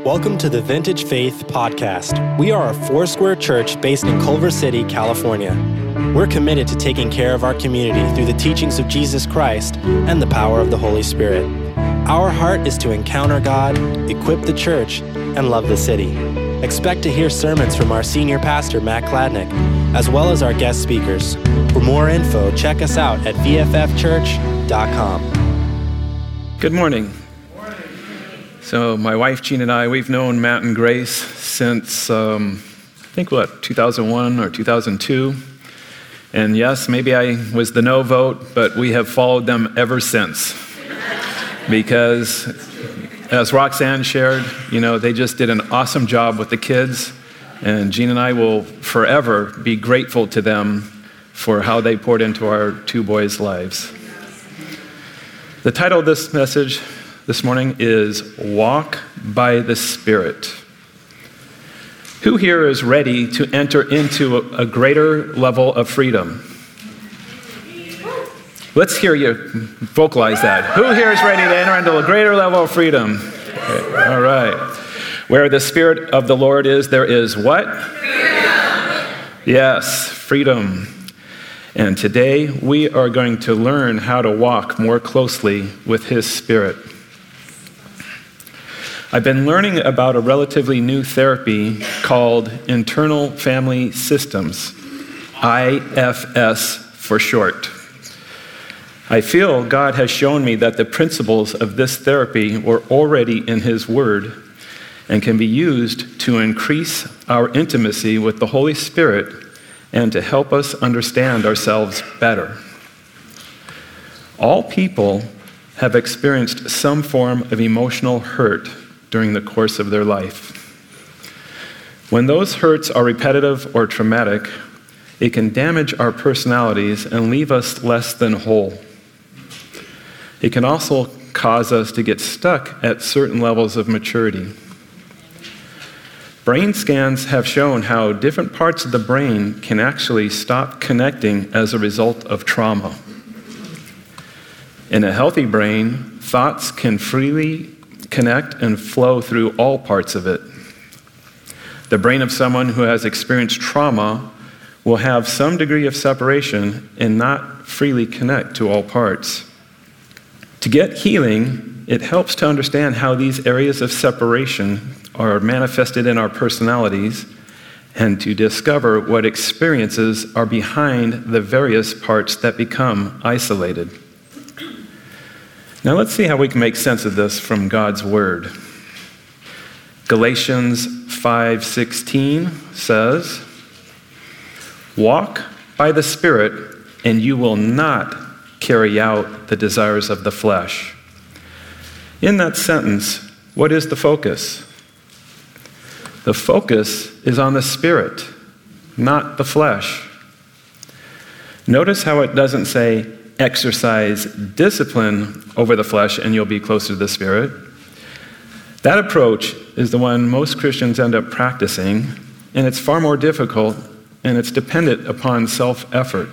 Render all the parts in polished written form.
Welcome to the Vintage Faith Podcast. We are a Foursquare church based in Culver City, California. We're committed to taking care of our community through the teachings of Jesus Christ and the power of the Holy Spirit. Our heart is to encounter God, equip the church, and love the city. Expect to hear sermons from our senior pastor, Matt Kladnick, as well as our guest speakers. For more info, check us out at vffchurch.com. Good morning. So my wife, Jean, and I, we've known Matt and Grace since, 2001 or 2002. And yes, maybe I was the no vote, but we have followed them ever since. Because, as Roxanne shared, they just did an awesome job with the kids. And Jean and I will forever be grateful to them for how they poured into our two boys' lives. The title of this message this morning is Walk by the Spirit. Who here is ready to enter into a greater level of freedom? Let's hear you vocalize that. Who here is ready to enter into a greater level of freedom? Okay. All right. Where the Spirit of the Lord is, there is what? Freedom. Yes, freedom. And today we are going to learn how to walk more closely with His Spirit. I've been learning about a relatively new therapy called Internal Family Systems, IFS for short. I feel God has shown me that the principles of this therapy were already in His Word and can be used to increase our intimacy with the Holy Spirit and to help us understand ourselves better. All people have experienced some form of emotional hurt during the course of their life. When those hurts are repetitive or traumatic, it can damage our personalities and leave us less than whole. It can also cause us to get stuck at certain levels of maturity. Brain scans have shown how different parts of the brain can actually stop connecting as a result of trauma. In a healthy brain, thoughts can freely connect and flow through all parts of it. The brain of someone who has experienced trauma will have some degree of separation and not freely connect to all parts. To get healing, it helps to understand how these areas of separation are manifested in our personalities and to discover what experiences are behind the various parts that become isolated. Now let's see how we can make sense of this from God's Word. Galatians 5:16 says, "Walk by the Spirit, and you will not carry out the desires of the flesh." In that sentence, what is the focus? The focus is on the Spirit, not the flesh. Notice how it doesn't say, exercise discipline over the flesh and you'll be closer to the Spirit. That approach is the one most Christians end up practicing, and it's far more difficult, and it's dependent upon self-effort.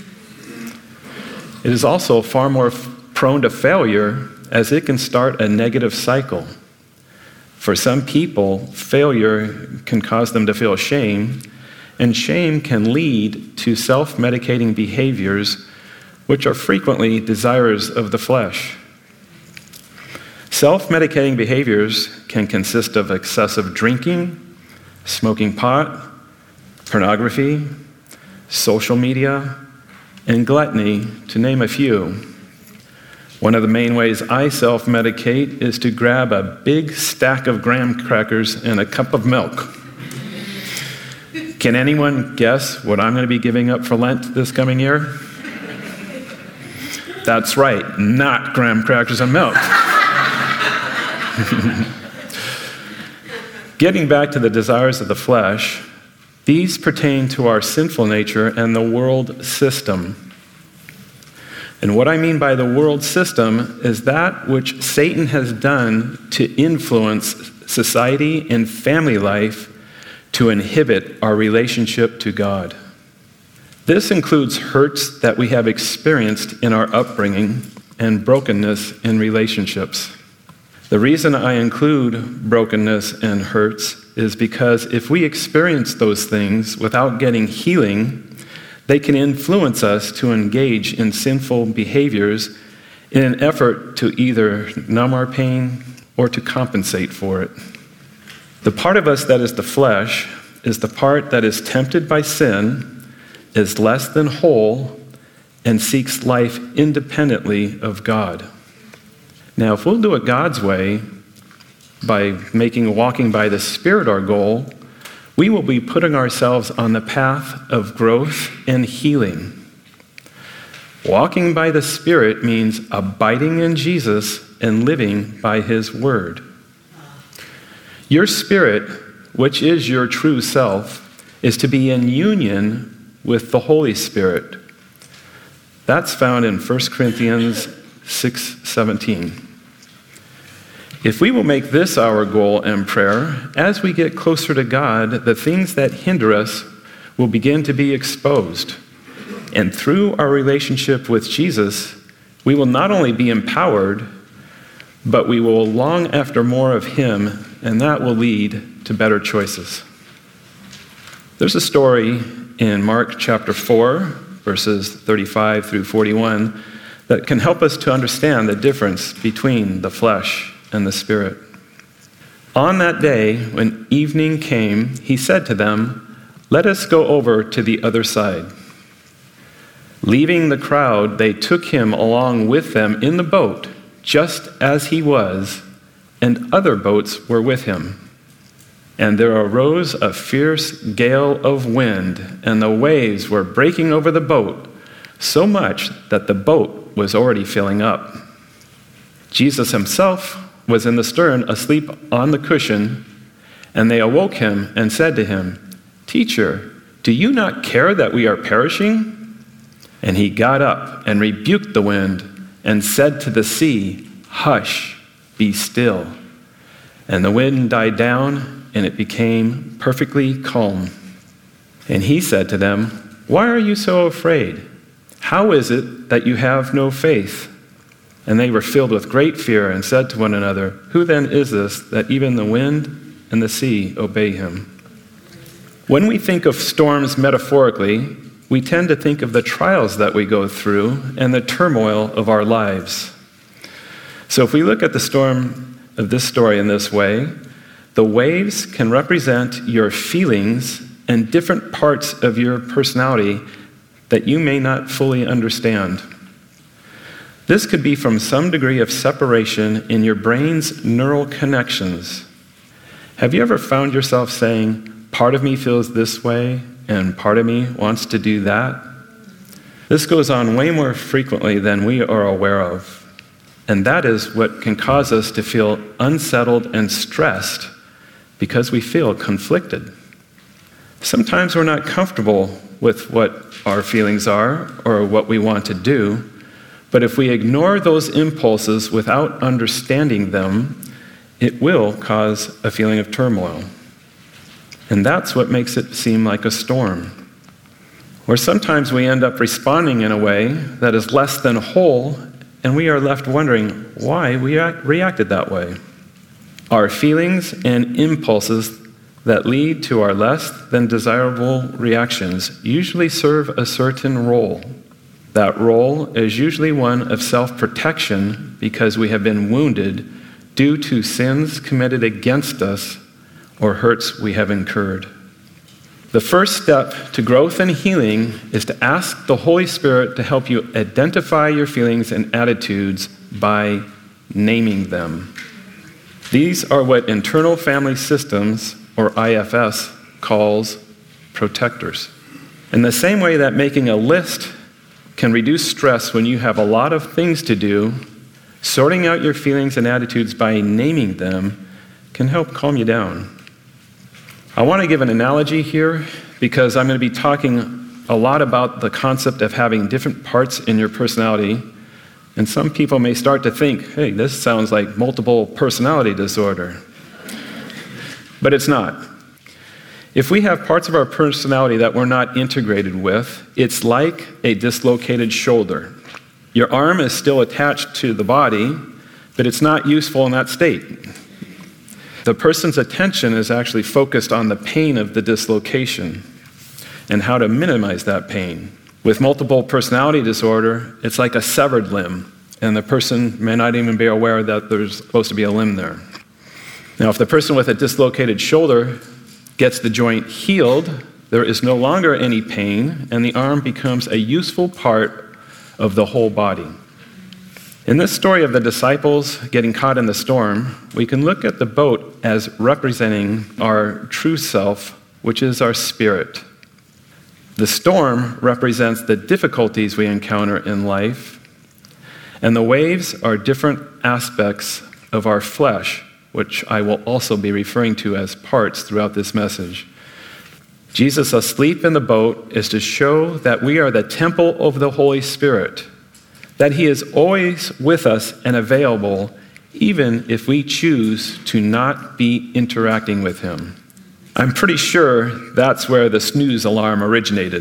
It is also far more prone to failure, as it can start a negative cycle. For some people, failure can cause them to feel shame, and shame can lead to self-medicating behaviors which are frequently desires of the flesh. Self-medicating behaviors can consist of excessive drinking, smoking pot, pornography, social media, and gluttony, to name a few. One of the main ways I self-medicate is to grab a big stack of graham crackers and a cup of milk. Can anyone guess what I'm going to be giving up for Lent this coming year? That's right, not graham crackers and milk. Getting back to the desires of the flesh, these pertain to our sinful nature and the world system. And what I mean by the world system is that which Satan has done to influence society and family life to inhibit our relationship to God. This includes hurts that we have experienced in our upbringing and brokenness in relationships. The reason I include brokenness and hurts is because if we experience those things without getting healing, they can influence us to engage in sinful behaviors in an effort to either numb our pain or to compensate for it. The part of us that is the flesh is the part that is tempted by sin, is less than whole, and seeks life independently of God. Now, if we'll do it God's way, by making walking by the Spirit our goal, we will be putting ourselves on the path of growth and healing. Walking by the Spirit means abiding in Jesus and living by His Word. Your spirit, which is your true self, is to be in union with the Holy Spirit. That's found in 1 Corinthians 6:17. If we will make this our goal and prayer, as we get closer to God, the things that hinder us will begin to be exposed. And through our relationship with Jesus, we will not only be empowered, but we will long after more of Him, and that will lead to better choices. There's a story in Mark chapter 4, verses 35 through 41, that can help us to understand the difference between the flesh and the Spirit. On that day, when evening came, He said to them, "Let us go over to the other side." Leaving the crowd, they took Him along with them in the boat, just as He was, and other boats were with Him. And there arose a fierce gale of wind, and the waves were breaking over the boat, so much that the boat was already filling up. Jesus Himself was in the stern, asleep on the cushion, and they awoke Him and said to Him, "Teacher, do you not care that we are perishing?" And He got up and rebuked the wind and said to the sea, "Hush, be still." And the wind died down, and it became perfectly calm. And He said to them, "Why are you so afraid? How is it that you have no faith?" And they were filled with great fear and said to one another, "Who then is this that even the wind and the sea obey Him?" When we think of storms metaphorically, we tend to think of the trials that we go through and the turmoil of our lives. So if we look at the storm of this story in this way, the waves can represent your feelings and different parts of your personality that you may not fully understand. This could be from some degree of separation in your brain's neural connections. Have you ever found yourself saying, "Part of me feels this way, and part of me wants to do that"? This goes on way more frequently than we are aware of. And that is what can cause us to feel unsettled and stressed because we feel conflicted. Sometimes we're not comfortable with what our feelings are or what we want to do, but if we ignore those impulses without understanding them, it will cause a feeling of turmoil. And that's what makes it seem like a storm. Or sometimes we end up responding in a way that is less than whole, and we are left wondering why we reacted that way. Our feelings and impulses that lead to our less than desirable reactions usually serve a certain role. That role is usually one of self-protection because we have been wounded due to sins committed against us or hurts we have incurred. The first step to growth and healing is to ask the Holy Spirit to help you identify your feelings and attitudes by naming them. These are what Internal Family Systems, or IFS, calls protectors. In the same way that making a list can reduce stress when you have a lot of things to do, sorting out your feelings and attitudes by naming them can help calm you down. I want to give an analogy here because I'm going to be talking a lot about the concept of having different parts in your personality, and some people may start to think, hey, this sounds like multiple personality disorder. But it's not. If we have parts of our personality that we're not integrated with, it's like a dislocated shoulder. Your arm is still attached to the body, but it's not useful in that state. The person's attention is actually focused on the pain of the dislocation and how to minimize that pain. With multiple personality disorder, it's like a severed limb, and the person may not even be aware that there's supposed to be a limb there. Now, if the person with a dislocated shoulder gets the joint healed, there is no longer any pain, and the arm becomes a useful part of the whole body. In this story of the disciples getting caught in the storm, we can look at the boat as representing our true self, which is our spirit. The storm represents the difficulties we encounter in life, and the waves are different aspects of our flesh, which I will also be referring to as parts throughout this message. Jesus asleep in the boat is to show that we are the temple of the Holy Spirit, that he is always with us and available, even if we choose to not be interacting with him. I'm pretty sure that's where the snooze alarm originated.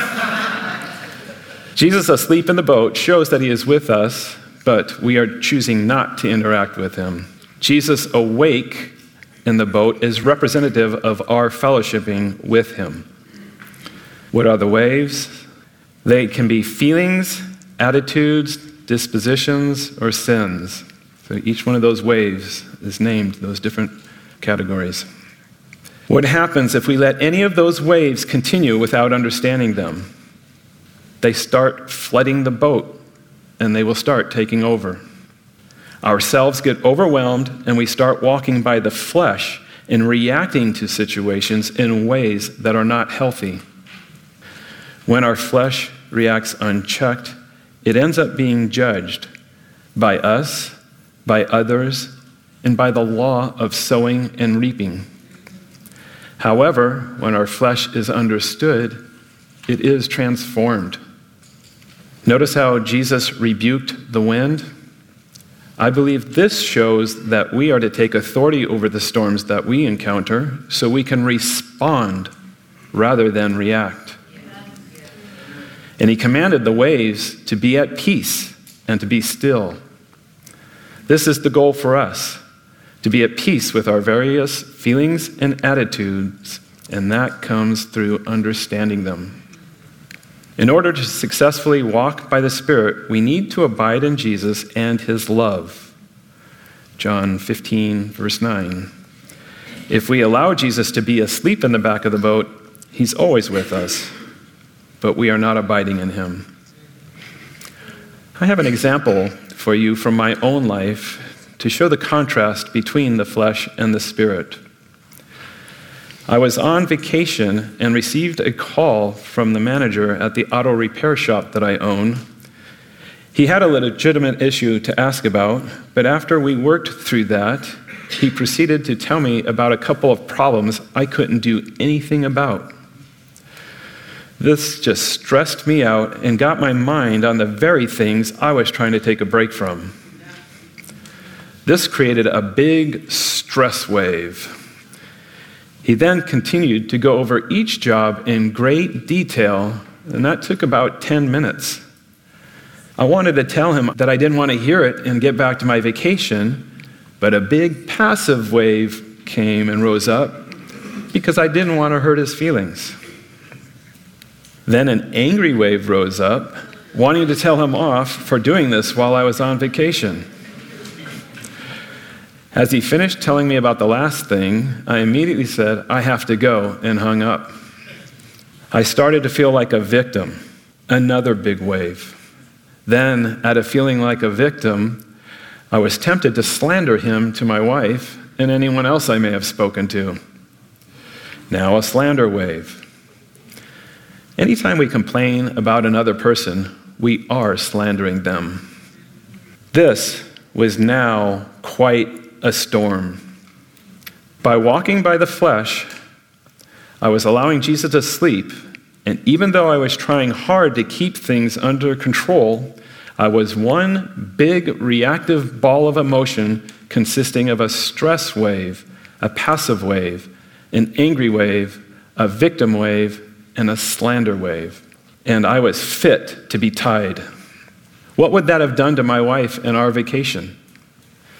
Jesus asleep in the boat shows that he is with us, but we are choosing not to interact with him. Jesus awake in the boat is representative of our fellowshipping with him. What are the waves? They can be feelings, attitudes, dispositions, or sins. So each one of those waves is named those different categories. What happens if we let any of those waves continue without understanding them? They start flooding the boat, and they will start taking over. Ourselves get overwhelmed, and we start walking by the flesh and reacting to situations in ways that are not healthy. When our flesh reacts unchecked, it ends up being judged by us, by others, and by the law of sowing and reaping. However, when our flesh is understood, it is transformed. Notice how Jesus rebuked the wind? I believe this shows that we are to take authority over the storms that we encounter so we can respond rather than react. And he commanded the waves to be at peace and to be still. This is the goal for us, to be at peace with our various feelings and attitudes, and that comes through understanding them. In order to successfully walk by the Spirit, we need to abide in Jesus and his love. John 15, verse 9. If we allow Jesus to be asleep in the back of the boat, he's always with us, but we are not abiding in him. I have an example for you from my own life to show the contrast between the flesh and the Spirit. I was on vacation and received a call from the manager at the auto repair shop that I own. He had a legitimate issue to ask about, but after we worked through that, he proceeded to tell me about a couple of problems I couldn't do anything about. This just stressed me out and got my mind on the very things I was trying to take a break from. This created a big stress wave. He then continued to go over each job in great detail, and that took about 10 minutes. I wanted to tell him that I didn't want to hear it and get back to my vacation, but a big passive wave came and rose up because I didn't want to hurt his feelings. Then an angry wave rose up, wanting to tell him off for doing this while I was on vacation. As he finished telling me about the last thing, I immediately said, I have to go, and hung up. I started to feel like a victim, another big wave. Then, out of feeling like a victim, I was tempted to slander him to my wife and anyone else I may have spoken to. Now a slander wave. Anytime we complain about another person, we are slandering them. This was now quite a storm. By walking by the flesh, I was allowing Jesus to sleep, and even though I was trying hard to keep things under control, I was one big reactive ball of emotion consisting of a stress wave, a passive wave, an angry wave, a victim wave, and a slander wave. And I was fit to be tied. What would that have done to my wife and our vacation?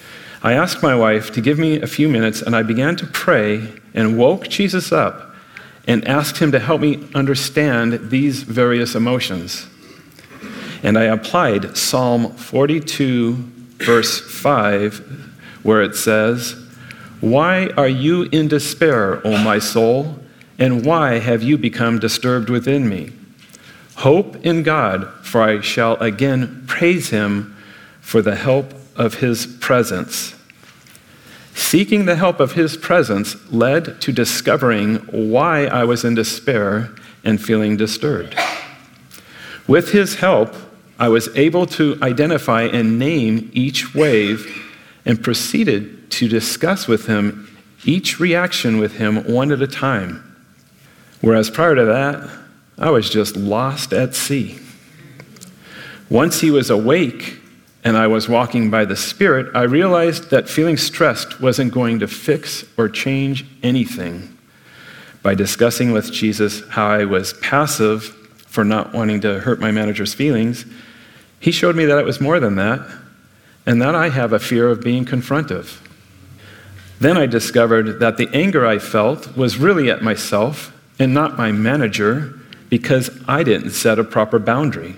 I asked my wife to give me a few minutes, and I began to pray and woke Jesus up and asked him to help me understand these various emotions. And I applied Psalm 42, verse 5, where it says, "Why are you in despair, O my soul? And why have you become disturbed within me? Hope in God, for I shall again praise him for the help of his presence." Seeking the help of his presence led to discovering why I was in despair and feeling disturbed. With his help, I was able to identify and name each wave and proceeded to discuss with him each reaction with him one at a time. Whereas prior to that, I was just lost at sea. Once he was awake and I was walking by the Spirit, I realized that feeling stressed wasn't going to fix or change anything. By discussing with Jesus how I was passive for not wanting to hurt my manager's feelings, he showed me that it was more than that, and that I have a fear of being confrontive. Then I discovered that the anger I felt was really at myself and not my manager, because I didn't set a proper boundary.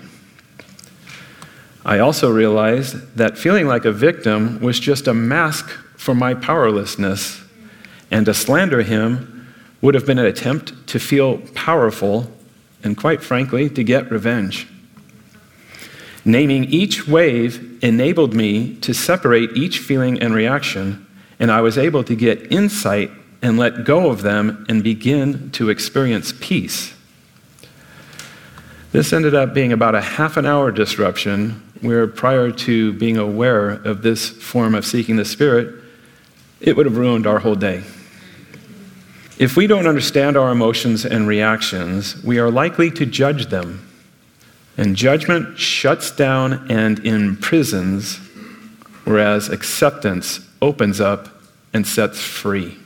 I also realized that feeling like a victim was just a mask for my powerlessness, and to slander him would have been an attempt to feel powerful and, quite frankly, to get revenge. Naming each wave enabled me to separate each feeling and reaction, and I was able to get insight and let go of them and begin to experience peace. This ended up being about a half an hour disruption, where prior to being aware of this form of seeking the Spirit, it would have ruined our whole day. If we don't understand our emotions and reactions, we are likely to judge them. And judgment shuts down and imprisons, whereas acceptance opens up and sets free.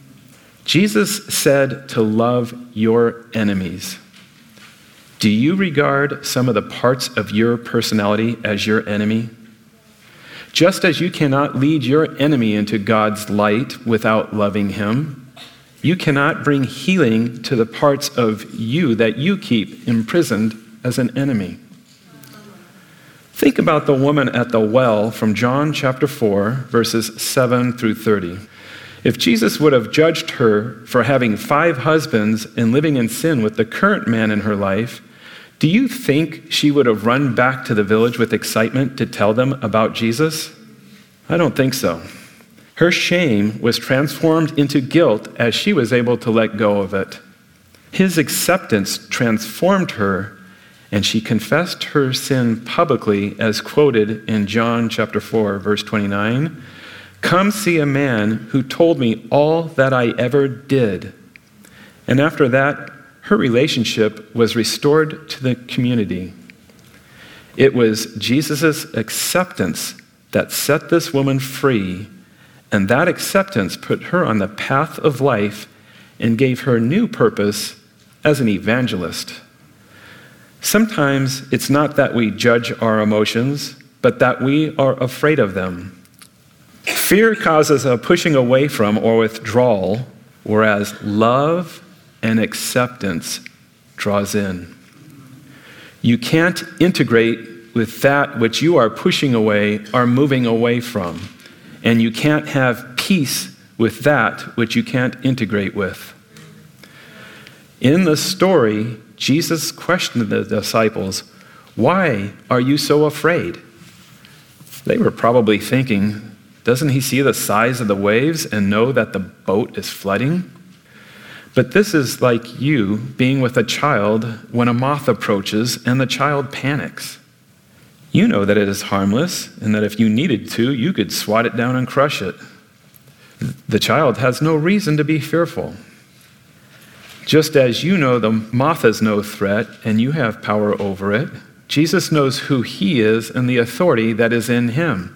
Jesus said to love your enemies. Do you regard some of the parts of your personality as your enemy? Just as you cannot lead your enemy into God's light without loving him, you cannot bring healing to the parts of you that you keep imprisoned as an enemy. Think about the woman at the well from John chapter 4, verses 7 through 30. If Jesus would have judged her for having 5 husbands and living in sin with the current man in her life, do you think she would have run back to the village with excitement to tell them about Jesus? I don't think so. Her shame was transformed into guilt as she was able to let go of it. His acceptance transformed her, and she confessed her sin publicly, as quoted in John chapter 4, verse 29. "Come see a man who told me all that I ever did." And after that, her relationship was restored to the community. It was Jesus' acceptance that set this woman free, and that acceptance put her on the path of life and gave her new purpose as an evangelist. Sometimes it's not that we judge our emotions, but that we are afraid of them. Fear causes a pushing away from or withdrawal, whereas love and acceptance draws in. You can't integrate with that which you are pushing away or moving away from, and you can't have peace with that which you can't integrate with. In the story, Jesus questioned the disciples, "Why are you so afraid?" They were probably thinking, doesn't he see the size of the waves and know that the boat is flooding? But this is like you being with a child when a moth approaches and the child panics. You know that it is harmless and that if you needed to, you could swat it down and crush it. The child has no reason to be fearful. Just as you know the moth is no threat and you have power over it, Jesus knows who he is and the authority that is in him.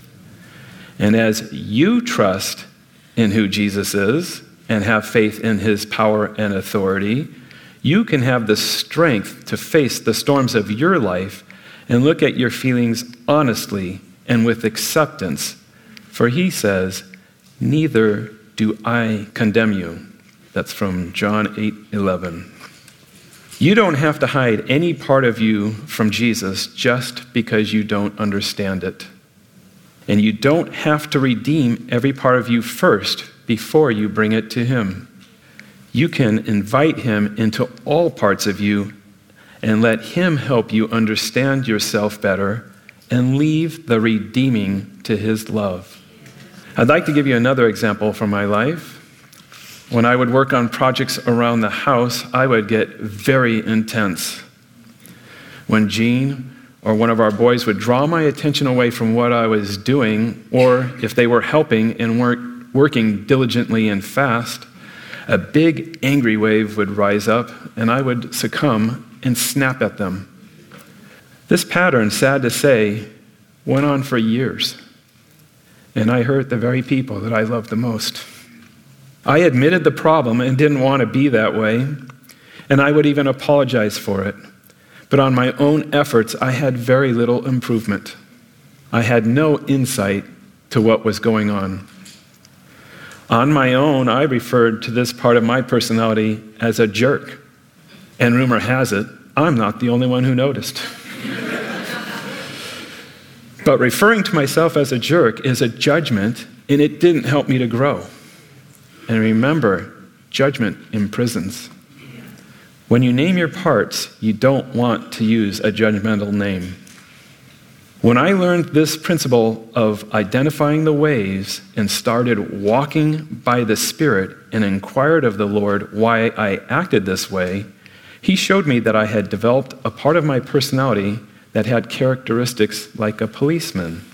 And as you trust in who Jesus is and have faith in his power and authority, you can have the strength to face the storms of your life and look at your feelings honestly and with acceptance, For he says, neither do I condemn you. That's from John 8:11. You don't have to hide any part of you from Jesus just because you don't understand it. And you don't have to redeem every part of you first before you bring it to him. You can invite him into all parts of you and let him help you understand yourself better and leave the redeeming to his love. I'd like to give you another example from my life. When I would work on projects around the house, I would get very intense. When Jean or one of our boys would draw my attention away from what I was doing, or if they were helping and weren't working diligently and fast, a big angry wave would rise up and I would succumb and snap at them. This pattern, sad to say, went on for years, and I hurt the very people that I loved the most. I admitted the problem and didn't want to be that way, and I would even apologize for it. But on my own efforts, I had very little improvement. I had no insight to what was going on. On my own, I referred to this part of my personality as a jerk. And rumor has it, I'm not the only one who noticed. But referring to myself as a jerk is a judgment, and it didn't help me to grow. And remember, judgment imprisons. When you name your parts, you don't want to use a judgmental name. When I learned this principle of identifying the ways and started walking by the Spirit and inquired of the Lord why I acted this way, he showed me that I had developed a part of my personality that had characteristics like a policeman.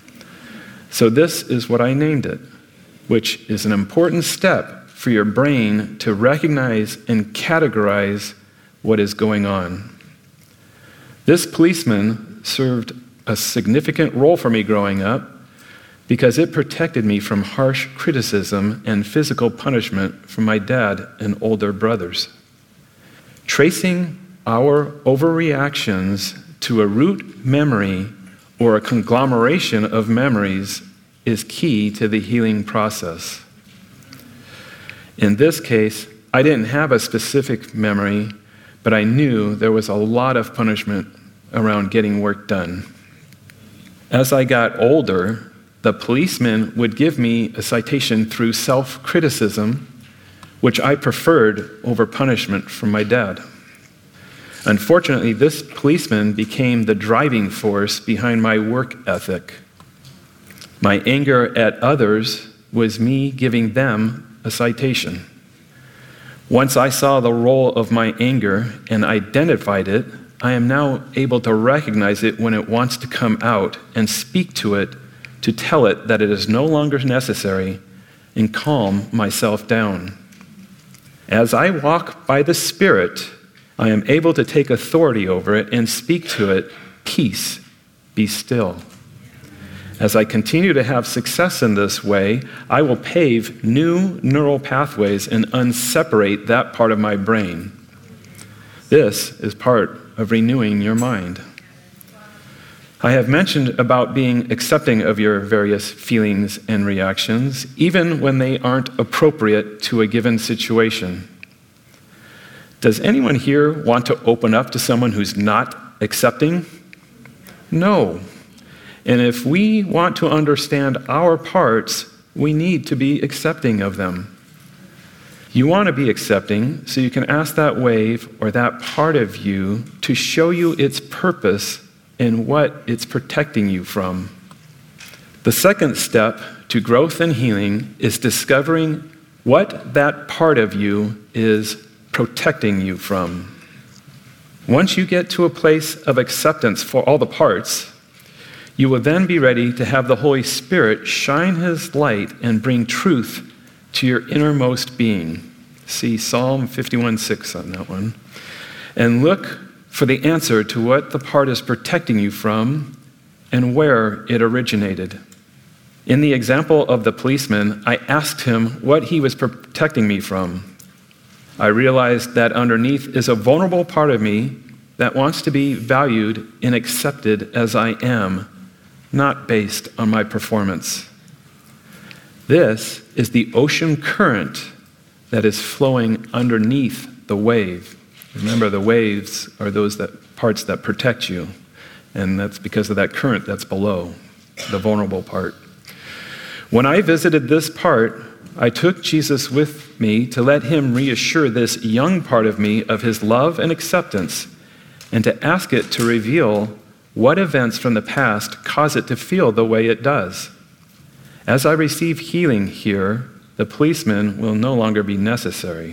So this is what I named it, which is an important step for your brain to recognize and categorize what is going on. This policeman served a significant role for me growing up because it protected me from harsh criticism and physical punishment from my dad and older brothers. Tracing our overreactions to a root memory or a conglomeration of memories is key to the healing process. In this case, I didn't have a specific memory, but I knew there was a lot of punishment around getting work done. As I got older, the policeman would give me a citation through self-criticism, which I preferred over punishment from my dad. Unfortunately, this policeman became the driving force behind my work ethic. My anger at others was me giving them a citation. Once I saw the role of my anger and identified it, I am now able to recognize it when it wants to come out and speak to it to tell it that it is no longer necessary and calm myself down. As I walk by the Spirit, I am able to take authority over it and speak to it, peace, be still. As I continue to have success in this way, I will pave new neural pathways and unseparate that part of my brain. This is part of renewing your mind. I have mentioned about being accepting of your various feelings and reactions, even when they aren't appropriate to a given situation. Does anyone here want to open up to someone who's not accepting? No. And if we want to understand our parts, we need to be accepting of them. You want to be accepting so you can ask that wave or that part of you to show you its purpose and what it's protecting you from. The second step to growth and healing is discovering what that part of you is protecting you from. Once you get to a place of acceptance for all the parts, you will then be ready to have the Holy Spirit shine His light and bring truth to your innermost being. See Psalm 51:6 on that one. And look for the answer to what the part is protecting you from and where it originated. In the example of the policeman, I asked him what he was protecting me from. I realized that underneath is a vulnerable part of me that wants to be valued and accepted as I am, not based on my performance. This is the ocean current that is flowing underneath the wave. Remember, the waves are those parts that protect you, and that's because of that current that's below, the vulnerable part. When I visited this part, I took Jesus with me to let him reassure this young part of me of his love and acceptance, and to ask it to reveal what events from the past cause it to feel the way it does. As I receive healing here, the policeman will no longer be necessary.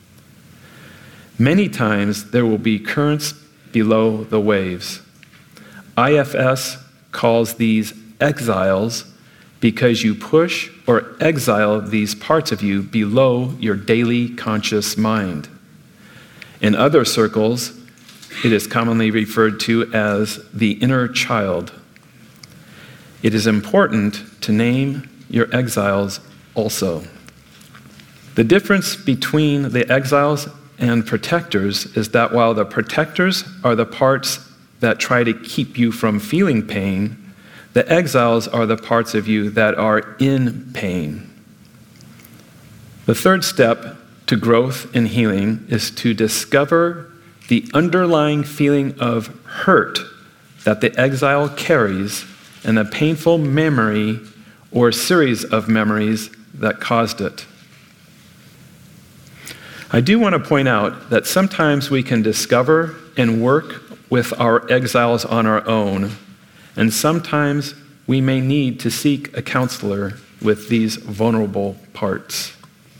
Many times there will be currents below the waves. IFS calls these exiles because you push or exile these parts of you below your daily conscious mind. In other circles, it is commonly referred to as the inner child. It is important to name your exiles also. The difference between the exiles and protectors is that while the protectors are the parts that try to keep you from feeling pain, the exiles are the parts of you that are in pain. The third step to growth and healing is to discover the underlying feeling of hurt that the exile carries and the painful memory or series of memories that caused it. I do want to point out that sometimes we can discover and work with our exiles on our own, and sometimes we may need to seek a counselor with these vulnerable parts.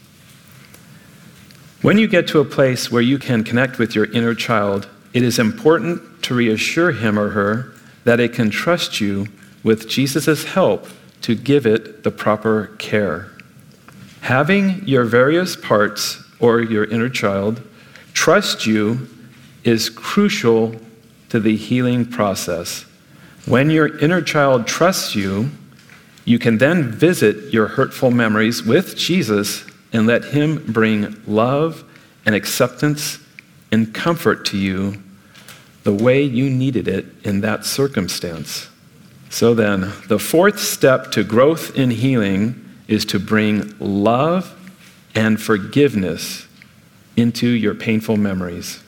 When you get to a place where you can connect with your inner child, it is important to reassure him or her that it can trust you with Jesus' help to give it the proper care. Having your various parts or your inner child trust you is crucial to the healing process. When your inner child trusts you, you can then visit your hurtful memories with Jesus and let him bring love and acceptance and comfort to you the way you needed it in that circumstance. So then, the fourth step to growth in healing is to bring love and forgiveness into your painful memories.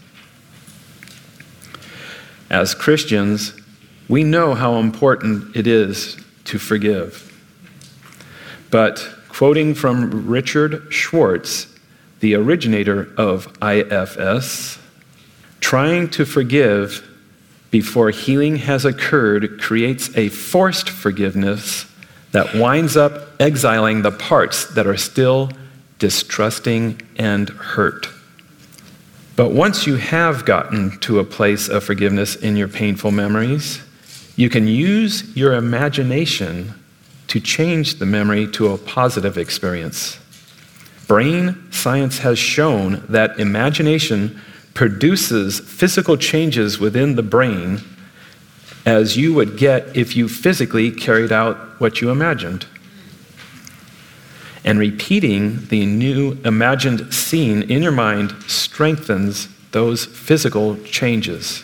As Christians, we know how important it is to forgive. But quoting from Richard Schwartz, the originator of IFS, trying to forgive before healing has occurred creates a forced forgiveness that winds up exiling the parts that are still distrusting and hurt. But once you have gotten to a place of forgiveness in your painful memories, you can use your imagination to change the memory to a positive experience. Brain science has shown that imagination produces physical changes within the brain as you would get if you physically carried out what you imagined. And repeating the new imagined scene in your mind strengthens those physical changes.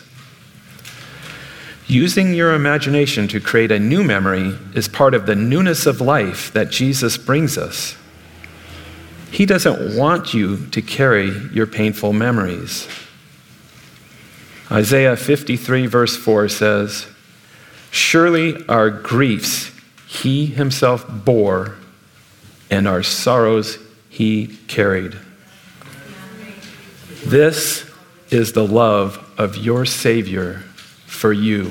Using your imagination to create a new memory is part of the newness of life that Jesus brings us. He doesn't want you to carry your painful memories. Isaiah 53 verse 4 says, "Surely our griefs he himself bore, and our sorrows he carried." This is the love of your Savior for you.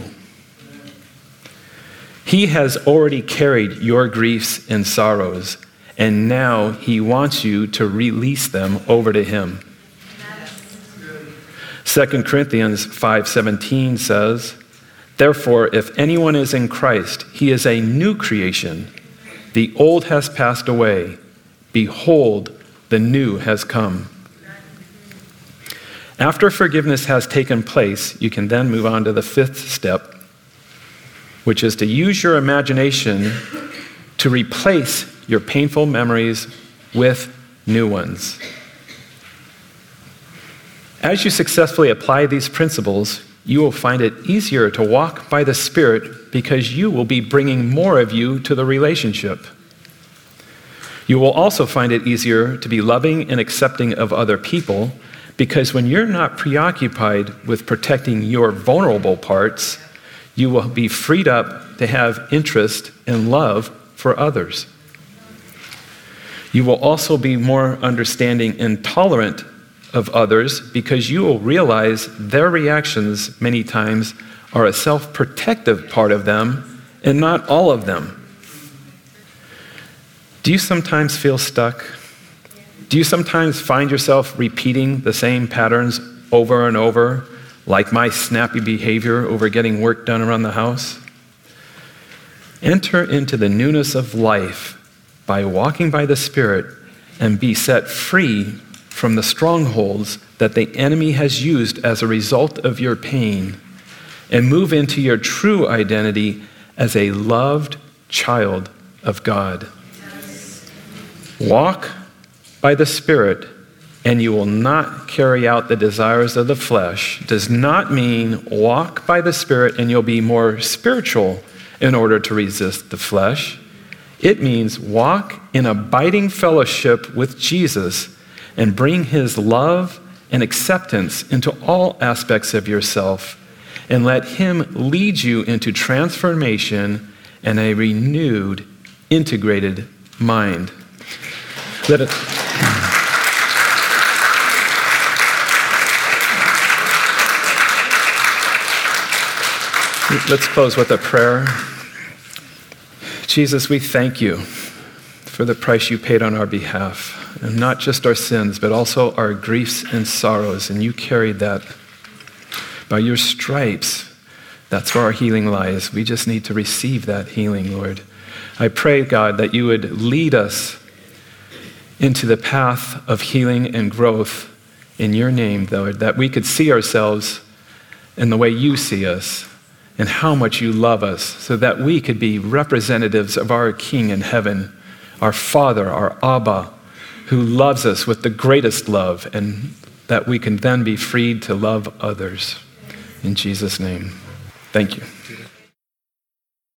He has already carried your griefs and sorrows, and now he wants you to release them over to him. 2 Corinthians 5:17 says, "Therefore, if anyone is in Christ, he is a new creation. The old has passed away. Behold, the new has come." After forgiveness has taken place, you can then move on to the fifth step, which is to use your imagination to replace your painful memories with new ones. As you successfully apply these principles, you will find it easier to walk by the Spirit because you will be bringing more of you to the relationship. You will also find it easier to be loving and accepting of other people because when you're not preoccupied with protecting your vulnerable parts, you will be freed up to have interest and love for others. You will also be more understanding and tolerant of others because you will realize their reactions many times are a self-protective part of them and not all of them. Do you sometimes feel stuck? Do you sometimes find yourself repeating the same patterns over and over, like my snappy behavior over getting work done around the house? Enter into the newness of life by walking by the Spirit and be set free from the strongholds that the enemy has used as a result of your pain, and move into your true identity as a loved child of God. Walk by the Spirit, and you will not carry out the desires of the flesh. Does not mean walk by the Spirit and you'll be more spiritual in order to resist the flesh. It means walk in abiding fellowship with Jesus and bring his love and acceptance into all aspects of yourself, and let him lead you into transformation and a renewed, integrated mind. Let's close with a prayer. Jesus, we thank you for the price you paid on our behalf, and not just our sins, but also our griefs and sorrows, and you carried that. By your stripes, that's where our healing lies. We just need to receive that healing, Lord. I pray, God, that you would lead us into the path of healing and growth in your name, Lord, that we could see ourselves in the way you see us and how much you love us, so that we could be representatives of our King in heaven, our Father, our Abba, who loves us with the greatest love, and that we can then be freed to love others. In Jesus' name, thank you.